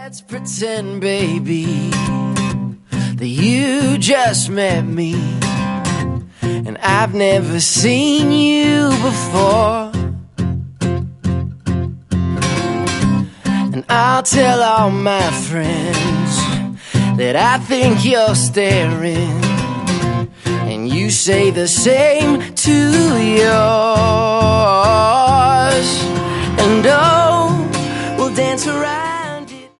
Let's pretend, baby, that you just met me, and I've never seen you before. And I'll tell all my friends that I think you're staring, and you say the same to yours.